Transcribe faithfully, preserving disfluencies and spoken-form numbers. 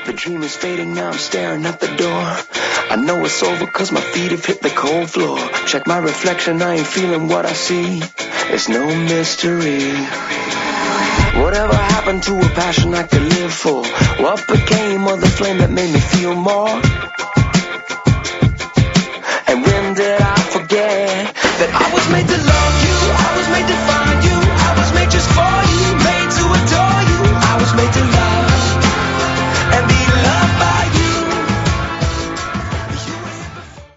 The dream is fading, now I'm staring at the door. I know it's over cause my feet have hit the cold floor. Check my reflection, I ain't feeling what I see. It's no mystery. Whatever happened to a passion I could live for? What became of the flame that made me feel more? And when did I forget that I was made to love?